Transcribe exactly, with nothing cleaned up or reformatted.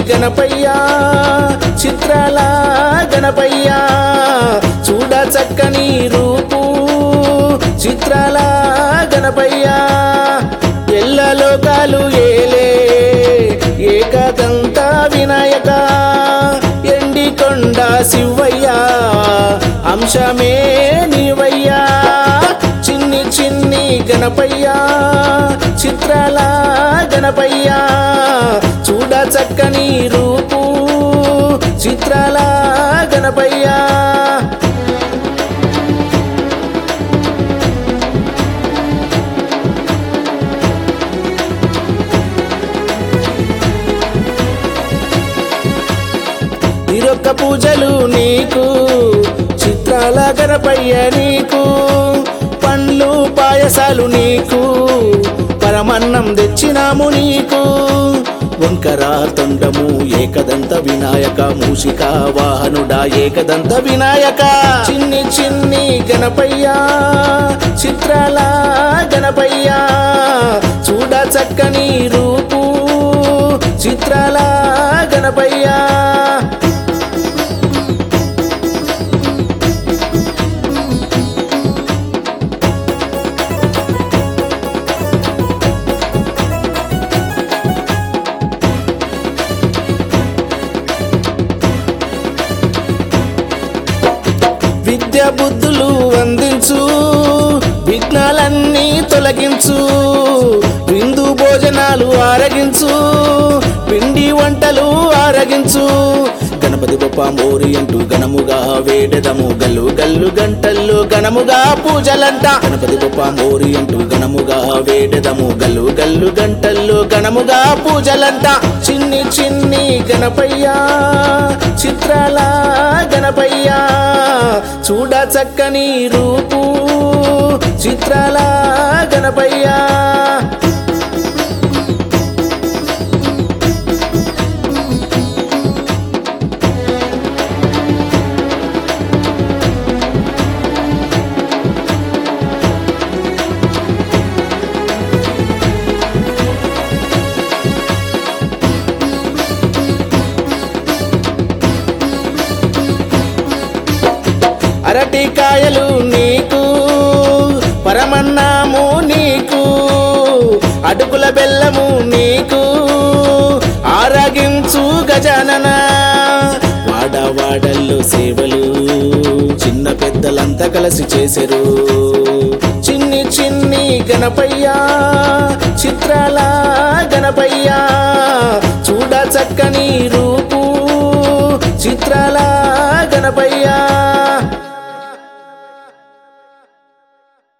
గణపయ్యా చిత్రాల గణపయ్యా చూడ చక్కని రూపు చిత్రాల గణపయ్యా ఎల్ల లోకాలు ఏలే ఏకదంత వినాయక ఎండికొండ శివయ్యా అంశమే నీవయ్యా చిన్ని చిన్ని గణపయ్యా చిత్రాల గణపయ్యా చూడ చక్కని రూపు చిత్రాల గణపయ్యా నిరొక్క పూజలు నీకు చిత్రాల గణపయ్య నీకు పండ్లు పాయసాలు నీకు పరమన్నం తెచ్చినాము నీకు వంకర తొండము ఏకదంత వినాయక మూషిక వాహనుడా ఏకదంత వినాయక చిన్ని చిన్ని గణపయ్యా చిత్రాల గణపయ్యా చూడ చక్కని రూపు చిత్రాల గణపయ్యా విద్య బుద్ధులు అందించు విఘ్నాలన్నీ తొలగించు విందు భోజనాలు ఆరగించు పిండి వంటలు ఆరగించు గణపతి బొప్ప మోరి అంటూ ఘనముగా వేడెదము గల్లు గల్లు గంటల్లో ఘనముగా పూజలంట గణపతి బొప్ప మోరి అంటూ ఘనముగా వేడెదము గల్లు గల్లు గంటల్లో ఘనముగా పూజలంట చిన్ని చిన్ని గణపయ్యా చిత్రాల గణపయ్యా చూడ చక్కని రూపు చిత్రాల గణపయ్యా అరటికాయలు నీకు పరమన్నాము నీకు అటుకుల బెల్లము నీకు ఆరగించు గజానన వాడవాడల్లో సేవలు చిన్న పెద్దలంతా కలిసి చేసెరు చిన్ని చిన్ని గణపయ్యా చిత్రాల గణపయ్యా చూడ చక్కని రూపు చిత్రాల గణపయ్యా